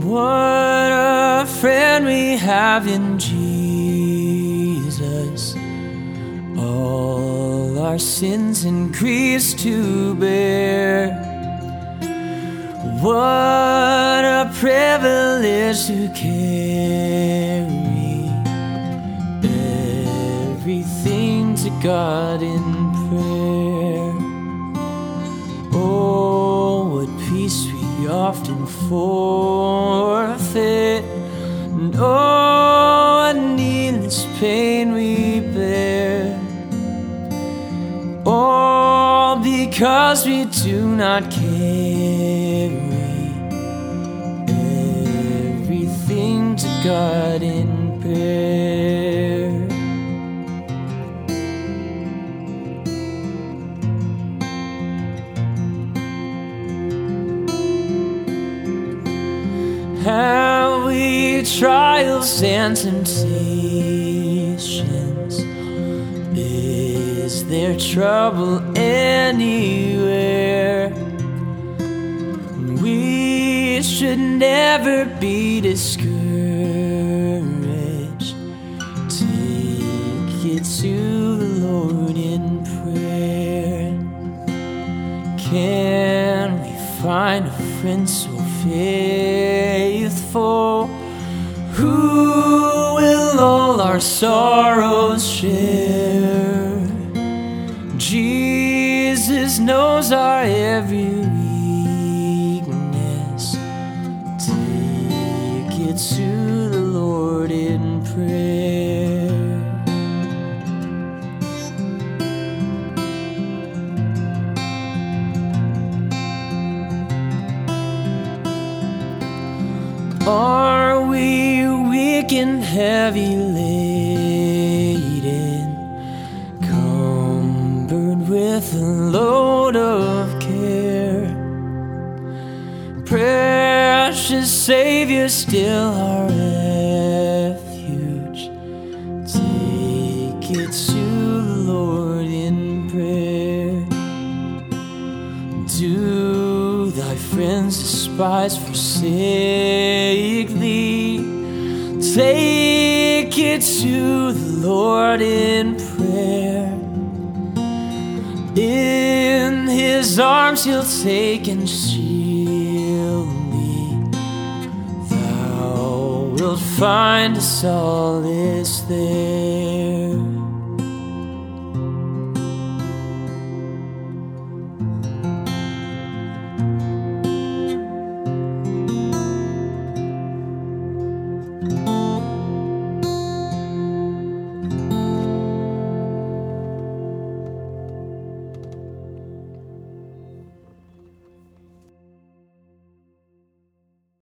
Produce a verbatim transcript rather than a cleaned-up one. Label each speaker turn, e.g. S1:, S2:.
S1: What a friend we have in Jesus, all our sins and griefs to bear. What a privilege to carry everything to God in prayer. Oh, what peace we often forfeit, and oh, what needless pain we bear, all because we do not carry everything to God in prayer. Have we trials and temptations? Is there trouble anywhere? We should never be discouraged. Take it to the Lord in prayer. Can we find a friend so faithful, who will all our sorrows share? Jesus knows our every weakness. Take it to the Lord in prayer. Are we weak and heavy laden, cumbered with a load of care? Precious Savior, still our refuge. Take it to the Lord in prayer. Do thy friends despise, forsake thee? Take it to the Lord in prayer. In his arms he'll take and shield thee. Thou wilt find a solace there.